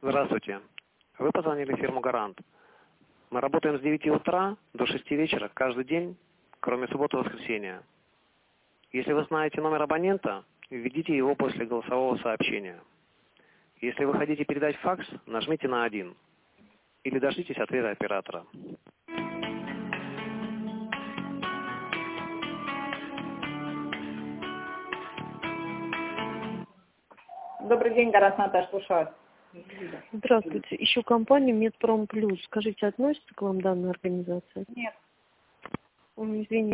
Здравствуйте. Вы позвонили в фирму «Гарант». Мы работаем с 9 утра до 6 вечера каждый день, кроме субботы и воскресенья. Если вы знаете номер абонента, введите его после голосового сообщения. Если вы хотите передать факс, нажмите на 1 или дождитесь ответа оператора. Добрый день, Гарант, Наташа, слушаю. Здравствуйте. Ищу компанию «Медпром Плюс». Скажите, относится к вам данная организация? Нет. Извините.